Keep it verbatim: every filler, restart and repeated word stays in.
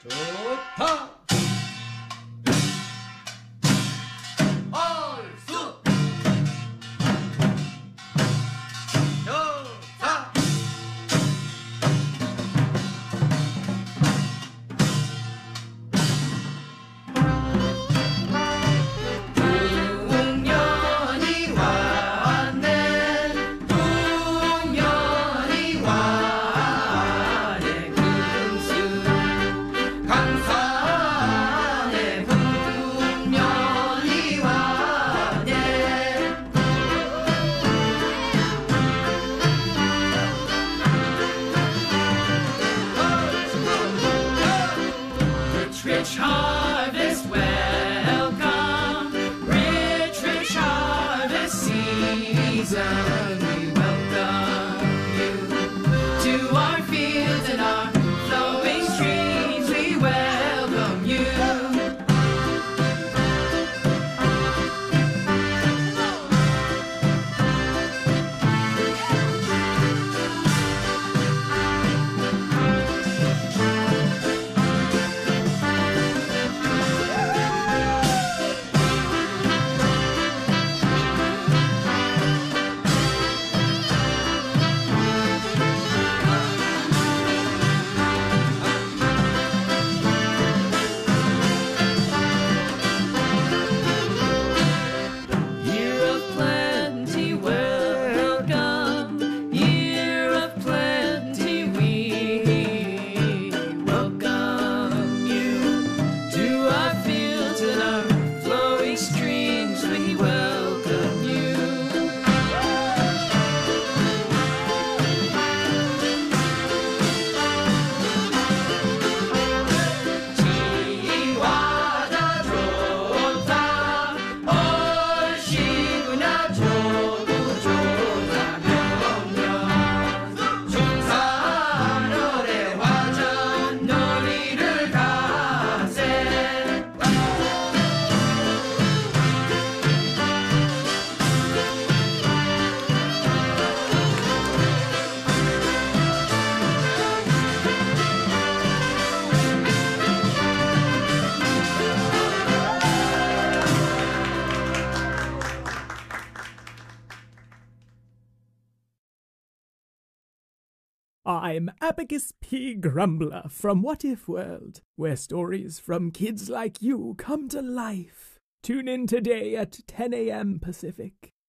좋다. 얼쑤. 좋다. 풍년이 왔네. 풍년이 왔네. 금수 강산에 풍년이 왔네. Rich, rich harvest, welcome. Rich, rich harvest season. We welcome you to our fields and our flowing streams. We welcome you. Year of plenty, welcome. Year of plenty, we welcome you to our fields and our flowing streams. We welcome you. 지와다 좋다. 얼씨구나 좋고 좋다. 명령 중산월의 화전 놀이를 가세. I'm Abacus P. Grumbler from What If World, where stories from kids like you come to life. Tune in today at ten a m Pacific.